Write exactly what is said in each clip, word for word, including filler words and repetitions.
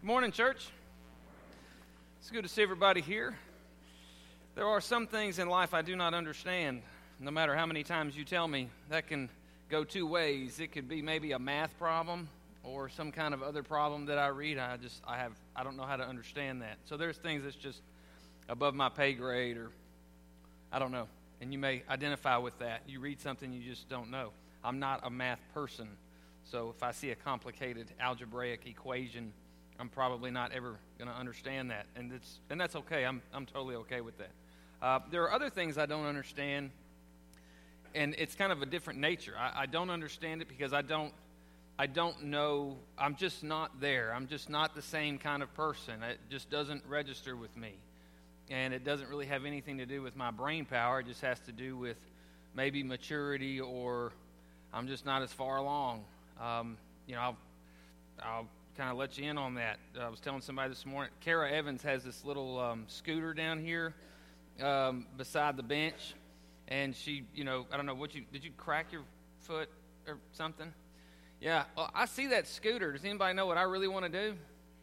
Good morning, church. It's good to see everybody here. There are some things in life I do not understand. No matter how many times you tell me, that can go two ways. It could be maybe a math problem or some kind of other problem that I read. I just, I have, I don't know how to understand that. So there's things that's just above my pay grade, or I don't know. And you may identify with that. You read something you just don't know. I'm not a math person. So if I see a complicated algebraic equation, I'm probably not ever going to understand that, and it's and that's okay. I'm I'm totally okay with that. Uh, there are other things I don't understand, and it's kind of a different nature. I, I don't understand it because I don't I don't know. I'm just not there. I'm just not the same kind of person. It just doesn't register with me, and it doesn't really have anything to do with my brain power. It just has to do with maybe maturity, or I'm just not as far along. Um, you know, I'll. I'll kind of let you in on that. I was telling somebody this morning, Kara Evans has this little um, scooter down here um, beside the bench, and she, you know, I don't know, what you, did you crack your foot or something? Yeah, well, I see that scooter. Does anybody know what I really want to do?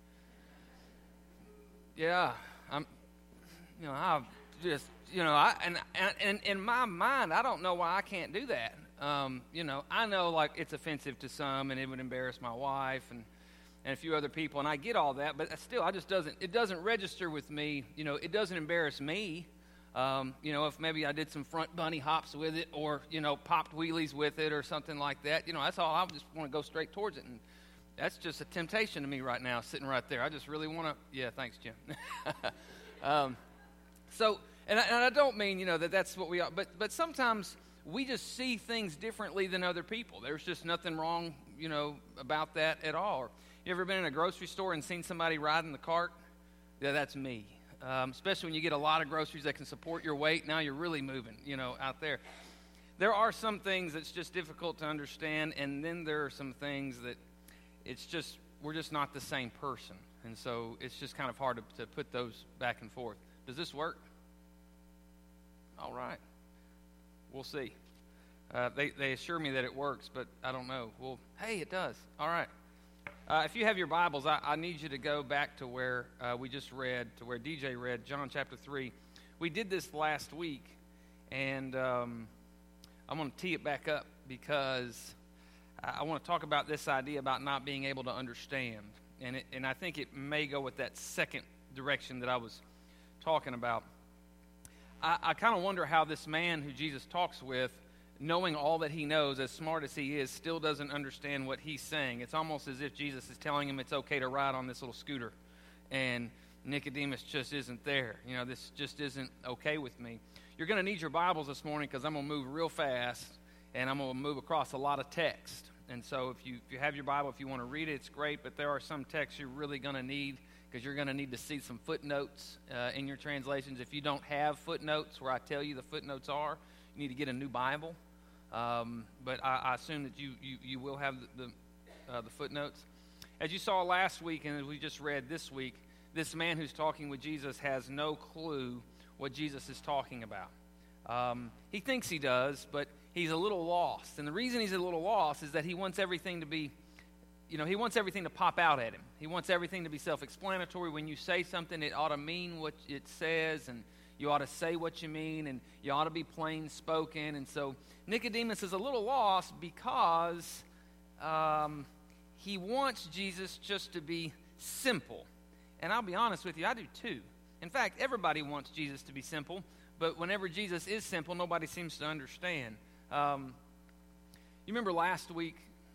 Yeah, I'm, you know, I just, you know, I, and, and, and in my mind, I don't know why I can't do that. Um, you know, I know, like, it's offensive to some, and it would embarrass my wife, and and a few other people, and I get all that, but still, I just doesn't, it doesn't register with me. You know, it doesn't embarrass me. Um, you know, if maybe I did some front bunny hops with it, or, you know, popped wheelies with it or something like that, you know, that's all. I just want to go straight towards it, and that's just a temptation to me right now, sitting right there. I just really want to, yeah, thanks, Jim. um, so, and I, and I don't mean, you know, that that's what we are, but, but sometimes we just see things differently than other people. There's just nothing wrong, you know, about that at all. Or, you ever been in a grocery store and seen somebody riding the cart? Yeah, that's me. Um, especially when you get a lot of groceries that can support your weight. Now you're really moving, you know, out there. There are some things that's just difficult to understand, and then there are some things that it's just, we're just not the same person. And so it's just kind of hard to, to put those back and forth. Does this work? All right. We'll see. Uh, they, they assure me that it works, but I don't know. Well, hey, it does. All right. Uh, if you have your Bibles, I, I need you to go back to where uh, we just read, to where D J read, John chapter three. We did this last week, and um, I'm going to tee it back up because I, I want to talk about this idea about not being able to understand. And, it, and I think it may go with that second direction that I was talking about. I, I kind of wonder how this man who Jesus talks with, knowing all that he knows, as smart as he is, still doesn't understand what he's saying. It's almost as if Jesus is telling him it's okay to ride on this little scooter, and Nicodemus just isn't there. You know, this just isn't okay with me. You're going to need your Bibles this morning because I'm going to move real fast, and I'm going to move across a lot of text. And so if you, if you have your Bible, if you want to read it, it's great, but there are some texts you're really going to need because you're going to need to see some footnotes uh, in your translations. If you don't have footnotes where I tell you the footnotes are, you need to get a new Bible. Um, but I, I assume that you, you, you will have the the, uh, the footnotes. As you saw last week and as we just read this week, this man who's talking with Jesus has no clue what Jesus is talking about. Um, he thinks he does, but he's a little lost. And the reason he's a little lost is that he wants everything to be, you know, he wants everything to pop out at him. He wants everything to be self-explanatory. When you say something, it ought to mean what it says, and you ought to say what you mean, and you ought to be plain spoken. And so Nicodemus is a little lost because um, he wants Jesus just to be simple. And I'll be honest with you, I do too. In fact, everybody wants Jesus to be simple, but whenever Jesus is simple, nobody seems to understand. Um, you remember last week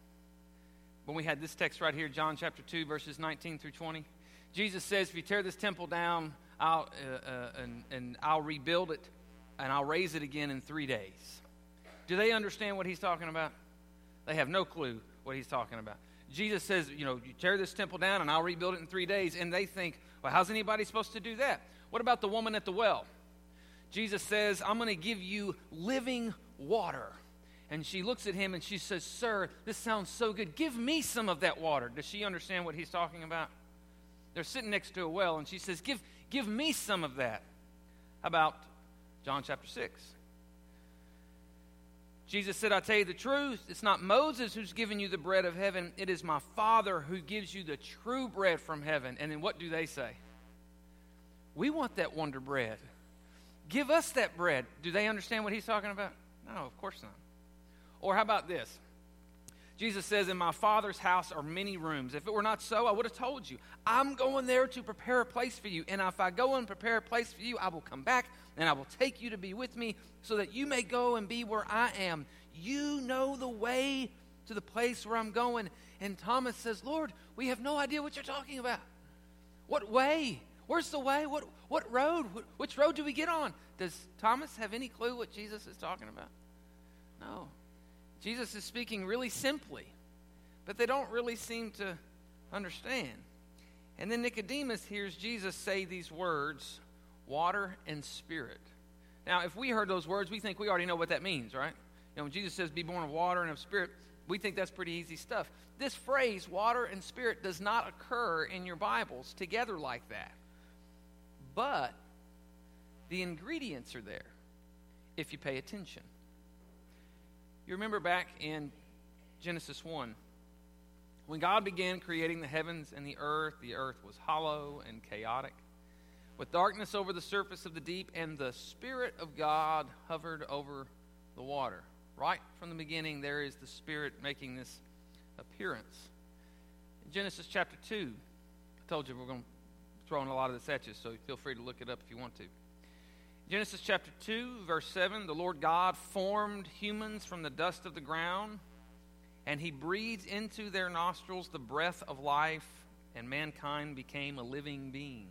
when we had this text right here, John chapter two, verses nineteen through twenty? Jesus says, if you tear this temple down, I'll, uh, uh, and, and I'll rebuild it, and I'll raise it again in three days. Do they understand what he's talking about? They have no clue what he's talking about. Jesus says, you know, you tear this temple down, and I'll rebuild it in three days. And they think, well, how's anybody supposed to do that? What about the woman at the well? Jesus says, I'm going to give you living water. And she looks at him, and she says, sir, this sounds so good. Give me some of that water. Does she understand what he's talking about? They're sitting next to a well, and she says, give Give me some of that. How about John chapter six? Jesus said, I tell you the truth, it's not Moses who's given you the bread of heaven. It is my Father who gives you the true bread from heaven. And then what do they say? We want that wonder bread. Give us that bread. Do they understand what he's talking about? No, of course not. Or how about this? Jesus says, in my Father's house are many rooms. If it were not so, I would have told you. I'm going there to prepare a place for you. And if I go and prepare a place for you, I will come back and I will take you to be with me so that you may go and be where I am. You know the way to the place where I'm going. And Thomas says, Lord, we have no idea what you're talking about. What way? Where's the way? What what road? Which road do we get on? Does Thomas have any clue what Jesus is talking about? No. Jesus is speaking really simply, but they don't really seem to understand. And then Nicodemus hears Jesus say these words, water and spirit. Now, if we heard those words, we think we already know what that means, right? You know, when Jesus says, be born of water and of spirit, we think that's pretty easy stuff. This phrase, water and spirit, does not occur in your Bibles together like that. But the ingredients are there if you pay attention. You remember back in Genesis one, when God began creating the heavens and the earth, the earth was hollow and chaotic, with darkness over the surface of the deep, and the Spirit of God hovered over the water. Right from the beginning, there is the Spirit making this appearance. In Genesis chapter two, I told you we're going to throw in a lot of this at you, so feel free to look it up if you want to. Genesis chapter two, verse seven, the Lord God formed humans from the dust of the ground, and he breathed into their nostrils the breath of life, and mankind became a living being.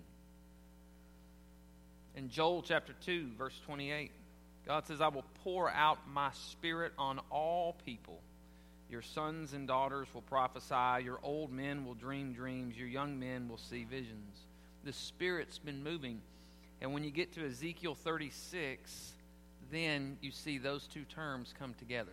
In Joel chapter two, verse twenty-eight, God says, I will pour out my Spirit on all people. Your sons and daughters will prophesy. Your old men will dream dreams. Your young men will see visions. The Spirit's been moving. And when you get to Ezekiel thirty-six, then you see those two terms come together.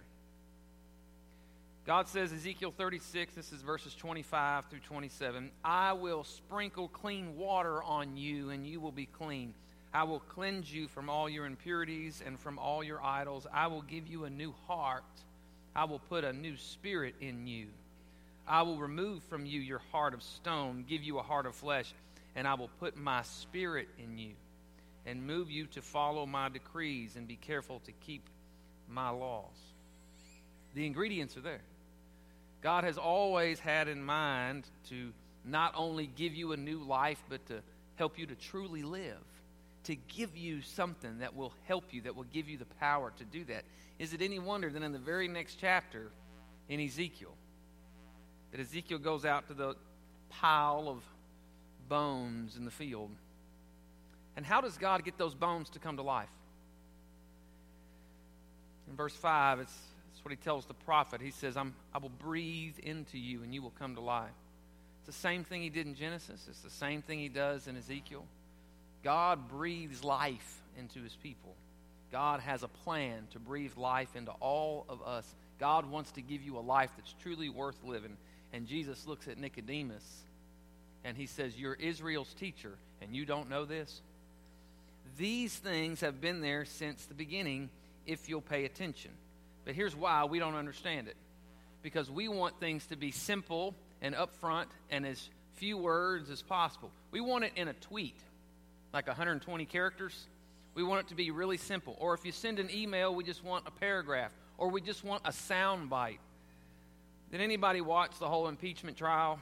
God says, Ezekiel thirty-six, this is verses twenty-five through twenty-seven, I will sprinkle clean water on you, and you will be clean. I will cleanse you from all your impurities and from all your idols. I will give you a new heart. I will put a new spirit in you. I will remove from you your heart of stone, give you a heart of flesh, and I will put my Spirit in you and move you to follow my decrees and be careful to keep my laws. The ingredients are there. God has always had in mind to not only give you a new life, but to help you to truly live, to give you something that will help you, that will give you the power to do that. Is it any wonder that in the very next chapter in Ezekiel, that Ezekiel goes out to the pile of bones in the field? And how does God get those bones to come to life? In verse five, it's, it's what he tells the prophet. He says, I'm, I will breathe into you and you will come to life. It's the same thing he did in Genesis. It's the same thing he does in Ezekiel. God breathes life into his people. God has a plan to breathe life into all of us. God wants to give you a life that's truly worth living. And Jesus looks at Nicodemus and he says, you're Israel's teacher and you don't know this? These things have been there since the beginning if you'll pay attention. But here's why we don't understand it. Because we want things to be simple and upfront and as few words as possible. We want it in a tweet, like one hundred twenty characters. We want it to be really simple. Or if you send an email, we just want a paragraph. Or we just want a sound bite. Did anybody watch the whole impeachment trial?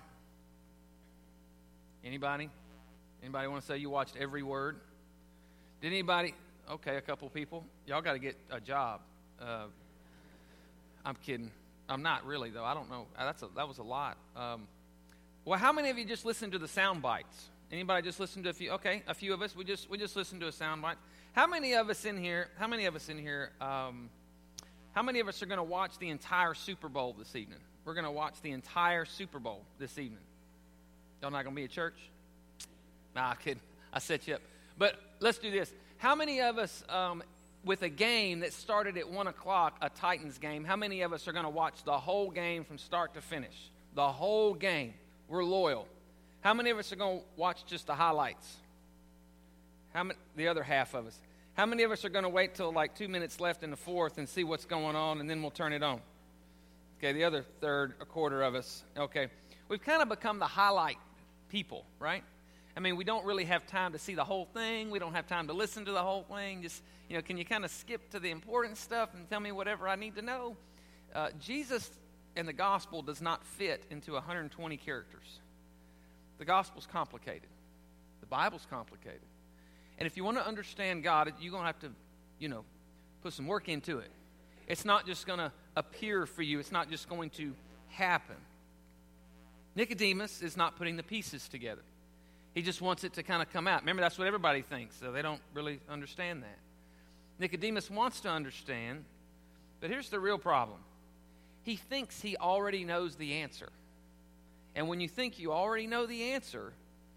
Anybody? Anybody want to say you watched every word? Did anybody? Okay, a couple people. Y'all got to get a job. Uh, I'm kidding. I'm not really, though. I don't know. That's a, that was a lot. Um, well, how many of you just listened to the sound bites? Anybody just listened to a few? Okay, a few of us. We just we just listened to a sound bite. How many of us in here? How many of us in here? Um, how many of us are going to watch the entire Super Bowl this evening? We're going to watch the entire Super Bowl this evening. Y'all not going to be at church? Nah, I kidding. I set you up. But let's do this. How many of us, um, with a game that started at one o'clock, a Titans game, how many of us are going to watch the whole game from start to finish? The whole game. We're loyal. How many of us are going to watch just the highlights? How many, the other half of us. How many of us are going to wait till like two minutes left in the fourth and see what's going on, and then we'll turn it on? Okay, the other third, a quarter of us. Okay. We've kind of become the highlight people, right? I mean, we don't really have time to see the whole thing. We don't have time to listen to the whole thing. Just, you know, can you kind of skip to the important stuff and tell me whatever I need to know? Uh, Jesus and the gospel does not fit into one hundred twenty characters. The gospel's complicated. The Bible's complicated. And if you want to understand God, you're going to have to, you know, put some work into it. It's not just going to appear for you. It's not just going to happen. Nicodemus is not putting the pieces together. He just wants it to kind of come out. Remember, that's what everybody thinks, so they don't really understand that. Nicodemus wants to understand, but here's the real problem. He thinks he already knows the answer. And when you think you already know the answer,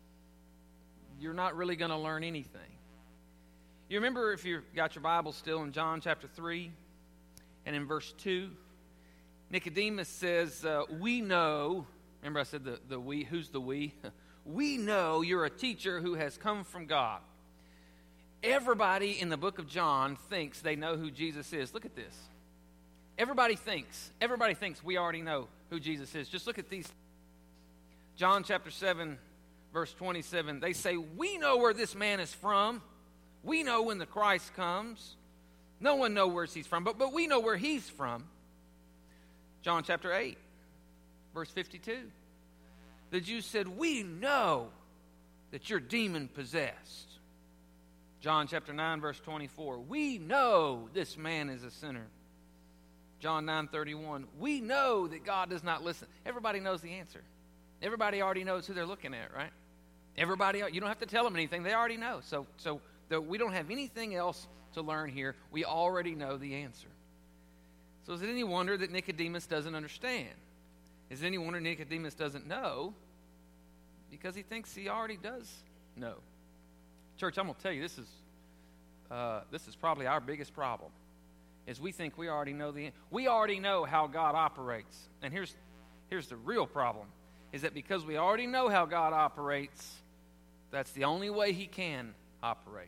you're not really going to learn anything. You remember, if you've got your Bible still, in John chapter three and in verse two, Nicodemus says, uh, we know, remember I said the, the we, who's the we? We know you're a teacher who has come from God. Everybody in the book of John thinks they know who Jesus is. Look at this. Everybody thinks, everybody thinks we already know who Jesus is. Just look at these. John chapter seven, verse twenty-seven, they say, we know where this man is from. We know when the Christ comes. No one knows where he's from, but, but we know where he's from. John chapter eight, verse fifty-two. The Jews said, we know that you're demon-possessed. John chapter nine, verse twenty-four. We know this man is a sinner. John nine thirty-one. We know that God does not listen. Everybody knows the answer. Everybody already knows who they're looking at, right? Everybody, you don't have to tell them anything. They already know. So, so the, we don't have anything else to learn here. We already know the answer. So is it any wonder that Nicodemus doesn't understand? Is it any wonder Nicodemus doesn't know? Because he thinks he already does know. Church, I'm going to tell you, this is uh, this is probably our biggest problem, is we think we already know the we already know how God operates. And here's here's the real problem, is that because we already know how God operates, that's the only way he can operate.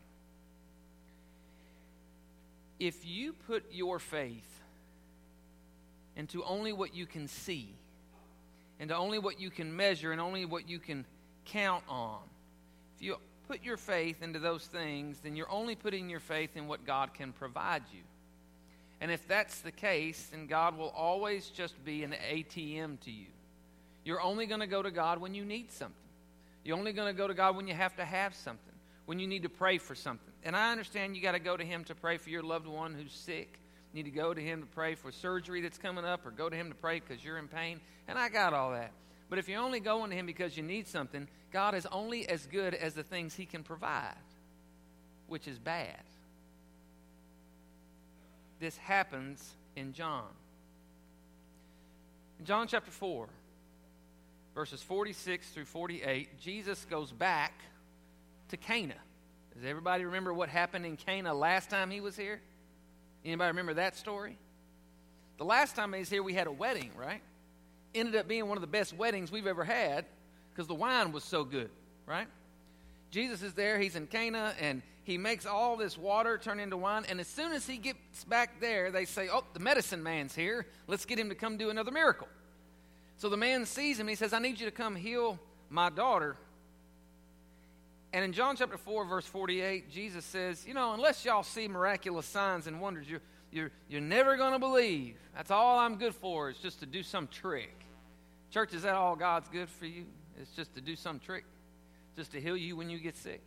If you put your faith into only what you can see, into only what you can measure, and only what you can count on, if you put your faith into those things, then you're only putting your faith in what God can provide you. And if that's the case, then God will always just be an A T M to you. You're only going to go to God when you need something. You're only going to go to God when you have to have something, when you need to pray for something. And I understand you got to go to him to pray for your loved one who's sick. You need to go to him to pray for surgery that's coming up, or go to him to pray because you're in pain. And I got all that. But if you're only going to him because you need something, God is only as good as the things he can provide, which is bad. This happens in John. In John chapter four, verses forty-six through forty-eight, Jesus goes back to Cana. Does everybody remember what happened in Cana last time he was here? Anybody remember that story? The last time he was here, we had a wedding, right? Ended up being one of the best weddings we've ever had because the wine was so good, right? Jesus is there, he's in Cana, and he makes all this water turn into wine, and as soon as he gets back there, they say, oh, the medicine man's here. Let's get him to come do another miracle. So the man sees him, he says, I need you to come heal my daughter. And in John chapter four, verse forty-eight, Jesus says, you know, unless y'all see miraculous signs and wonders, you're, you're, you're never going to believe. That's all I'm good for, is just to do some trick. Church, is that all God's good for you? It's just to do some trick? Just to heal you when you get sick?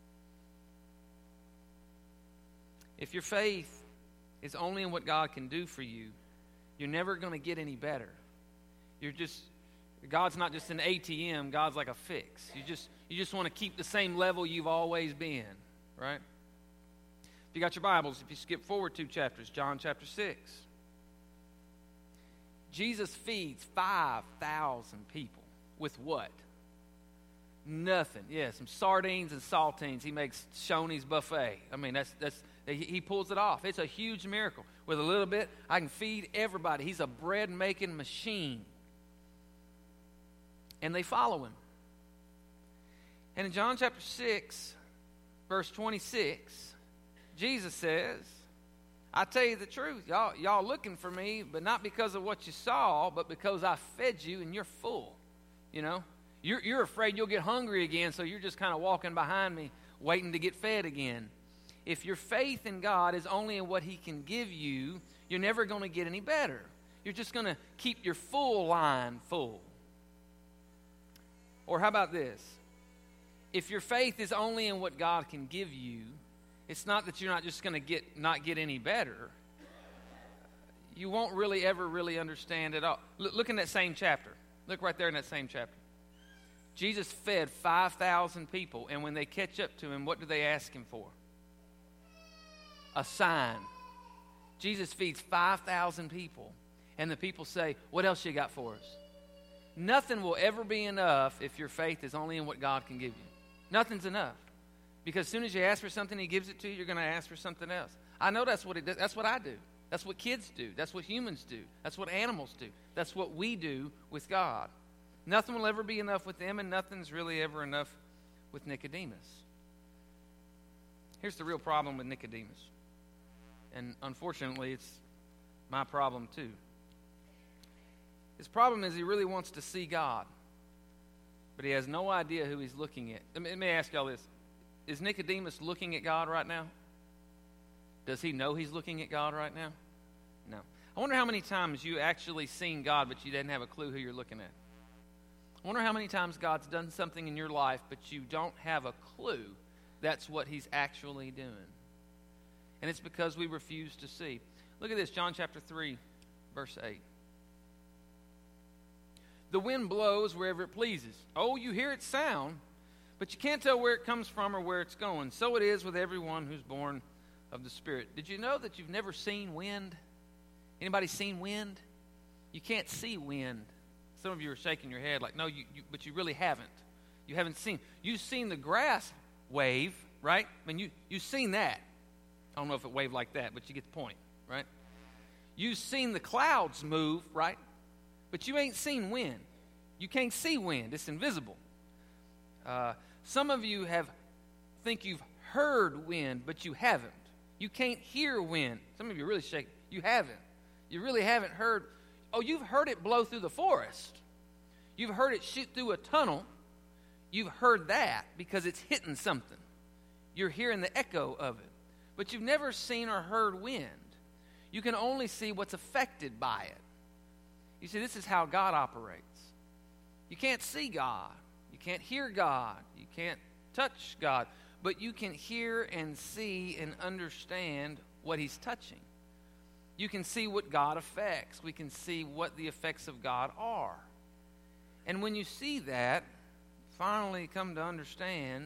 If your faith is only in what God can do for you, you're never going to get any better. You're just, God's not just an A T M, God's like a fix. You just you just want to keep the same level you've always been, right? If you got your Bibles, if you skip forward two chapters, John chapter six. Jesus feeds five thousand people with what? Nothing. Yeah, some sardines and saltines. He makes Shoney's buffet. I mean, that's that's he, he pulls it off. It's a huge miracle. With a little bit, I can feed everybody. He's a bread-making machine. And they follow him. And in John chapter six, verse twenty-six, Jesus says, I tell you the truth, y'all, y'all looking for me, but not because of what you saw, but because I fed you and you're full. You know, you're, you're afraid you'll get hungry again, so you're just kind of walking behind me, waiting to get fed again. If your faith in God is only in what He can give you, you're never going to get any better. You're just going to keep your full line full. Or how about this? If your faith is only in what God can give you, it's not that you're not just going to get not get any better. You won't really ever really understand it all. Look, look in that same chapter. Look right there in that same chapter. Jesus fed five thousand people, and when they catch up to Him, what do they ask Him for? A sign. Jesus feeds five thousand people, and the people say, what else you got for us? Nothing will ever be enough if your faith is only in what God can give you. Nothing's enough. Because as soon as you ask for something, He gives it to you, you're going to ask for something else. I know that's what it does. That's what I do. That's what kids do. That's what humans do. That's what animals do. That's what we do with God. Nothing will ever be enough with them, and nothing's really ever enough with Nicodemus. Here's the real problem with Nicodemus. And unfortunately, it's my problem too. His problem is he really wants to see God, but he has no idea who he's looking at. Let me, let me ask y'all this. Is Nicodemus looking at God right now? Does he know he's looking at God right now? No. I wonder how many times you actually seen God, but you didn't have a clue who you're looking at. I wonder how many times God's done something in your life, but you don't have a clue that's what He's actually doing. And it's because we refuse to see. Look at this, John chapter three, verse eight. The wind blows wherever it pleases. Oh, you hear its sound, but you can't tell where it comes from or where it's going. So it is with everyone who's born of the Spirit. Did you know that you've never seen wind? Anybody seen wind? You can't see wind. Some of you are shaking your head like, no, you, you but you really haven't. You haven't seen. You've seen the grass wave, right? I mean, you, you've seen that. I don't know if it waved like that, but you get the point, right? You've seen the clouds move, right? But you ain't seen wind. You can't see wind. It's invisible. Uh, some of you have think you've heard wind, but you haven't. You can't hear wind. Some of you are really shaking. You haven't. You really haven't heard. Oh, you've heard it blow through the forest. You've heard it shoot through a tunnel. You've heard that because it's hitting something. You're hearing the echo of it. But you've never seen or heard wind. You can only see what's affected by it. You see, this is how God operates. You can't see God. You can't hear God. You can't touch God. But you can hear and see and understand what He's touching. You can see what God affects. We can see what the effects of God are. And when you see that, finally come to understand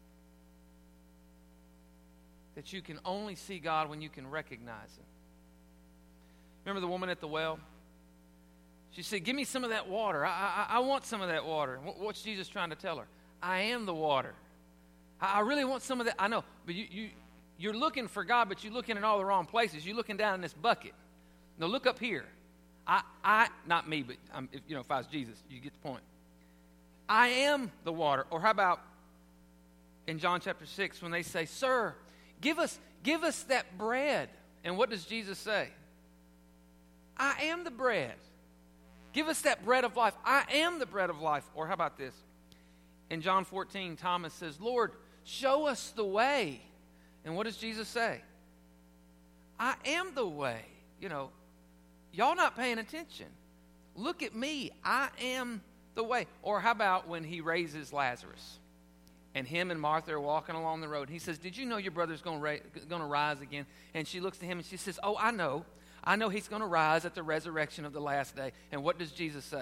that you can only see God when you can recognize Him. Remember the woman at the well? She said, give me some of that water. I, I, I want some of that water. What's Jesus trying to tell her? I am the water. I, I really want some of that. I know, but you... you You're looking for God, but you're looking in all the wrong places. You're looking down in this bucket. Now look up here. I, I, not me, but um, if, you know, if I was Jesus, you get the point. I am the water. Or how about in John chapter six when they say, "Sir, give us, give us that bread." And what does Jesus say? I am the bread. Give us that bread of life. I am the bread of life. Or how about this? In John fourteen, Thomas says, "Lord, show us the way." And what does Jesus say? I am the way. You know, y'all not paying attention. Look at me. I am the way. Or how about when He raises Lazarus? And him and Martha are walking along the road. He says, did you know your brother's going to ra- going to rise again? And she looks to him and she says, oh, I know. I know he's going to rise at the resurrection of the last day. And what does Jesus say?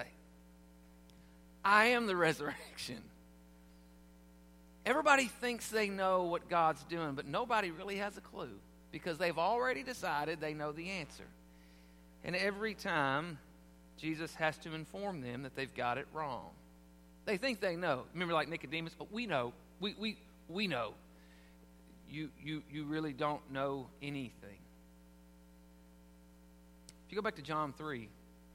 I am the resurrection. Everybody thinks they know what God's doing, but nobody really has a clue because they've already decided they know the answer. And every time, Jesus has to inform them that they've got it wrong. They think they know. Remember like Nicodemus? But we know. We we we know. You you you really don't know anything. If you go back to John three,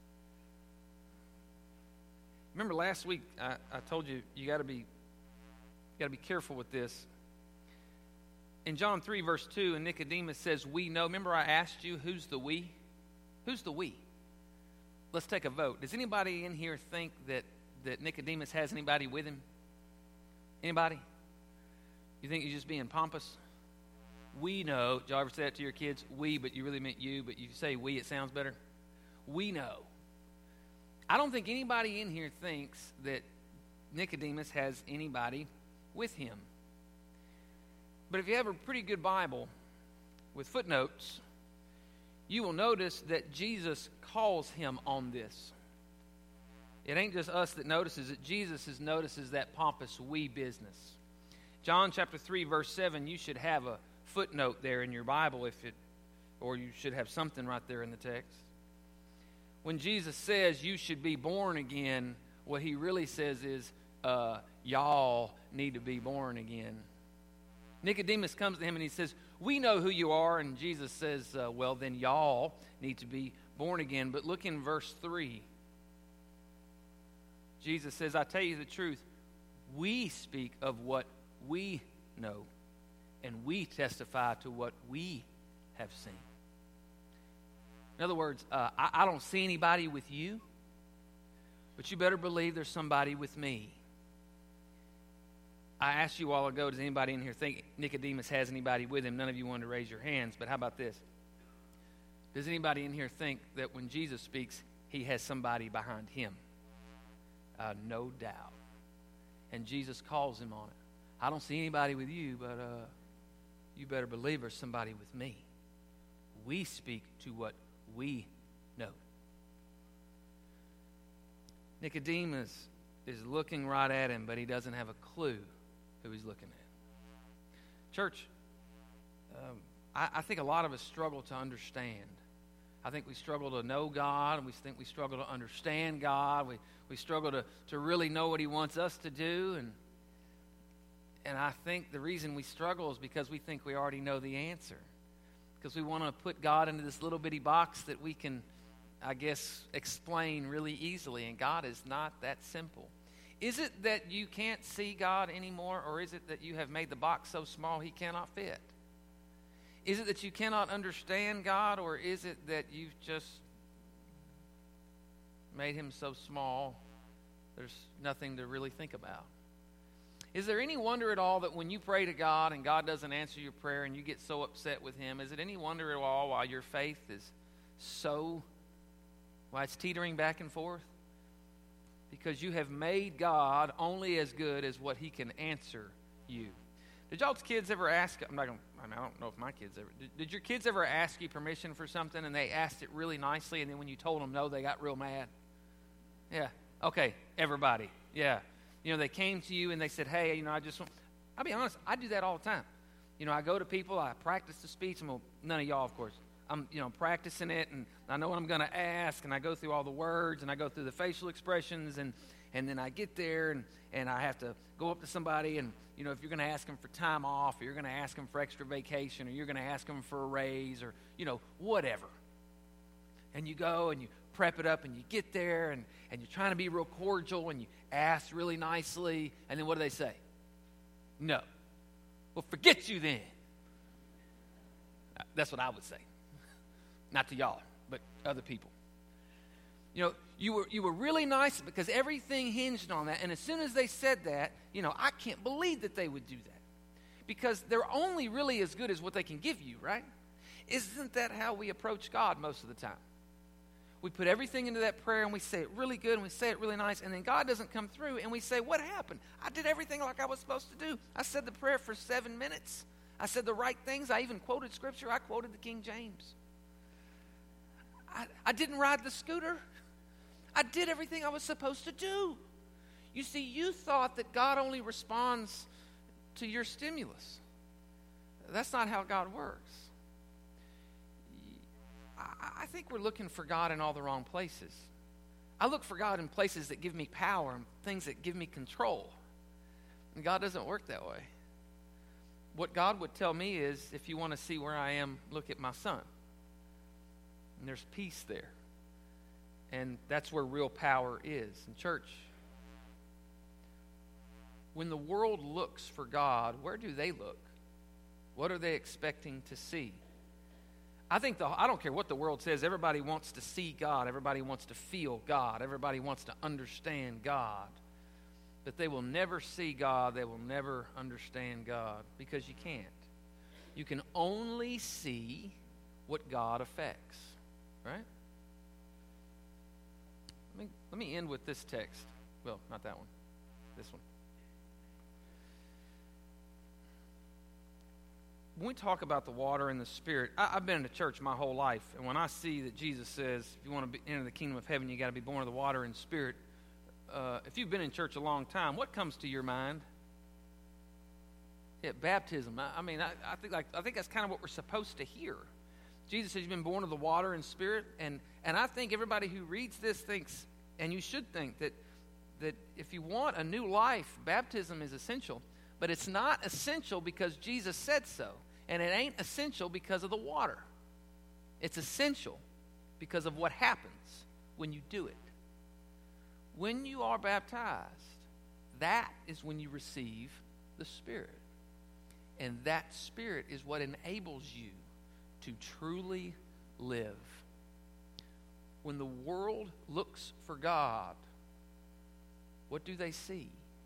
remember last week I, I told you you got to be you got to be careful with this. In John three, verse two, and Nicodemus says, we know. Remember I asked you, who's the we? Who's the we? Let's take a vote. Does anybody in here think that, that Nicodemus has anybody with him? Anybody? You think he's just being pompous? We know. Did y'all ever say that to your kids? We, but you really meant you, but you say we, it sounds better. We know. I don't think anybody in here thinks that Nicodemus has anybody with him. But if you have a pretty good Bible with footnotes, you will notice that Jesus calls him on this. It ain't just us that notices it. Jesus is notices that pompous we business. John chapter three, verse seven, you should have a footnote there in your Bible, if it, or you should have something right there in the text. When Jesus says you should be born again, what he really says is, uh, y'all need to be born again. Nicodemus comes to him and he says, we know who you are. And Jesus says, uh, well, then y'all need to be born again. But look in verse three. Jesus says, I tell you the truth, we speak of what we know, and we testify to what we have seen. In other words, uh, I, I don't see anybody with you, but you better believe there's somebody with me. I asked you a while ago, does anybody in here think Nicodemus has anybody with him? None of you wanted to raise your hands, but how about this? Does anybody in here think that when Jesus speaks, he has somebody behind him? Uh, no doubt. And Jesus calls him on it. I don't see anybody with you, but uh, you better believe there's somebody with me. We speak to what we know. Nicodemus is looking right at him, but he doesn't have a clue who he's looking at. Church, um, I, I think a lot of us struggle to understand. I think we struggle to know God, and we think we struggle to understand God. We we struggle to, to really know what he wants us to do. And and I think the reason we struggle is because we think we already know the answer. Because we want to put God into this little bitty box that we can, I guess, explain really easily. And God is not that simple. Is it that you can't see God anymore, or is it that you have made the box so small he cannot fit? Is it that you cannot understand God, or is it that you've just made him so small there's nothing to really think about? Is there any wonder at all that when you pray to God and God doesn't answer your prayer and you get so upset with him, is it any wonder at all why your faith is so, why it's teetering back and forth? Because you have made God only as good as what he can answer you. Did y'all's kids ever ask, I'm not gonna, I mean, I don't know if my kids ever, did, did your kids ever ask you permission for something and they asked it really nicely, and then when you told them no, they got real mad? Yeah, okay, everybody, yeah. You know, they came to you and they said, hey, you know, I just want, I'll be honest, I do that all the time. You know, I go to people, I practice the speech, and well, none of y'all, of course. I'm, you know, practicing it, and I know what I'm going to ask, and I go through all the words, and I go through the facial expressions, and, and then I get there, and, and I have to go up to somebody, and, you know, if you're going to ask them for time off, or you're going to ask them for extra vacation, or you're going to ask them for a raise, or, you know, whatever. And you go, and you prep it up, and you get there, and, and you're trying to be real cordial, and you ask really nicely, and then what do they say? No. Well, forget you then. That's what I would say. Not to y'all, but other people. You know, you were you were really nice because everything hinged on that. And as soon as they said that, you know, I can't believe that they would do that. Because they're only really as good as what they can give you, right? Isn't that how we approach God most of the time? We put everything into that prayer and we say it really good and we say it really nice, and then God doesn't come through and we say, what happened? I did everything like I was supposed to do. I said the prayer for seven minutes. I said the right things. I even quoted scripture. I quoted the King James. I, I didn't ride the scooter. I did everything I was supposed to do. You see, you thought that God only responds to your stimulus. That's not how God works. I, I think we're looking for God in all the wrong places. I look for God in places that give me power and things that give me control. And God doesn't work that way. What God would tell me is, if you want to see where I am, look at my son. And there's peace there. And that's where real power is. In church, when the world looks for God, where do they look? What are they expecting to see? I think the, I don't care what the world says. Everybody wants to see God. Everybody wants to feel God. Everybody wants to understand God. But they will never see God. They will never understand God because you can't. You can only see what God affects, right? Let me, let me end with this text. Well, not that one. This one. When we talk about the water and the Spirit, I, I've been in the church my whole life, and when I see that Jesus says, if you want to be, enter the kingdom of heaven, you got to be born of the water and Spirit. Uh, if you've been in church a long time, what comes to your mind? Yeah, baptism. I, I mean, I, I think like I think that's kind of what we're supposed to hear. Jesus says you've been born of the water and Spirit, and and I think everybody who reads this thinks, and you should think that that if you want a new life, baptism is essential. But it's not essential because Jesus said so. And it ain't essential because of the water. It's essential because of what happens when you do it. When you are baptized, that is when you receive the Spirit. And that Spirit is what enables you to truly live. When the world looks for God, what do they see?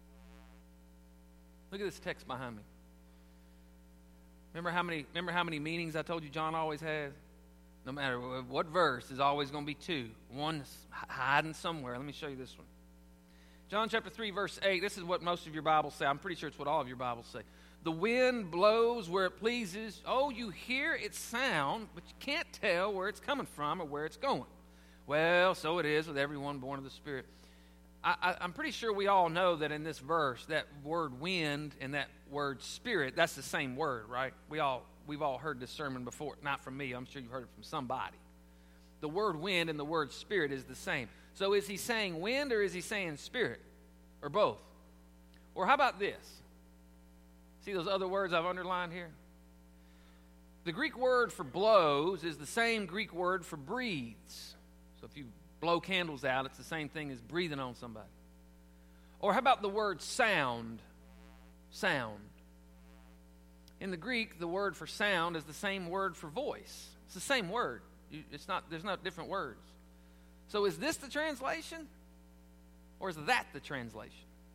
Look at this text behind me. Remember how many remember how many meanings I told you John always has? No matter what verse, there's always going to be two. One hiding somewhere. Let me show you this one. John chapter three, verse eight. This is what most of your Bibles say. I'm pretty sure it's what all of your Bibles say. The wind blows where it pleases. Oh, you hear its sound, but you can't tell where it's coming from or where it's going. Well, so it is with everyone born of the Spirit. I, I'm pretty sure we all know that in this verse, that word wind and that word spirit, that's the same word, right? We all, we've all heard this sermon before. Not from me. I'm sure you've heard it from somebody. The word wind and the word spirit is the same. So is he saying wind or is he saying spirit? Or both? Or how about this? See those other words I've underlined here? The Greek word for blows is the same Greek word for breathes. So if you blow candles out, it's the same thing as breathing on somebody. Or how about the word sound? Sound. In the Greek, the word for sound is the same word for voice. It's the same word. It's not, there's not different words. So is this the translation? Or is that the translation?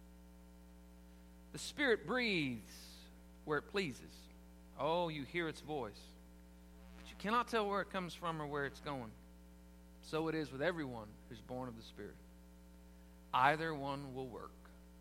The Spirit breathes where it pleases. Oh, you hear its voice. But you cannot tell where it comes from or where it's going. So it is with everyone who's born of the Spirit. Either one will work.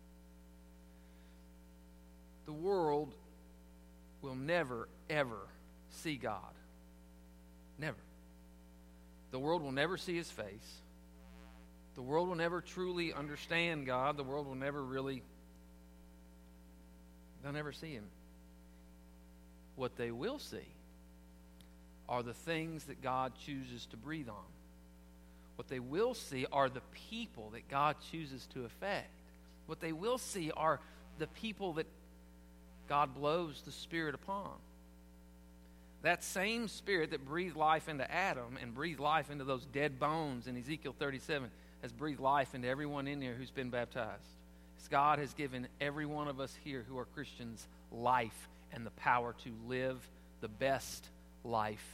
The world will never, ever see God. Never. The world will never see His face. The world will never truly understand God. The world will never really, they'll never see Him. What they will see are the things that God chooses to breathe on. What they will see are the people that God chooses to affect. What they will see are the people that God blows the Spirit upon. That same Spirit that breathed life into Adam and breathed life into those dead bones in Ezekiel thirty-seven has breathed life into everyone in here who's been baptized. As God has given every one of us here who are Christians life and the power to live the best life.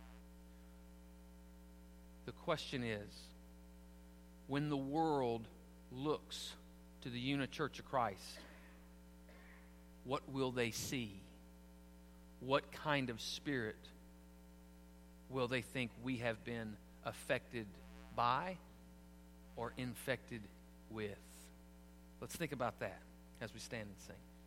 The question is, when the world looks to the Unachurch of Christ, what will they see? What kind of spirit will they think we have been affected by or infected with? Let's think about that as we stand and sing.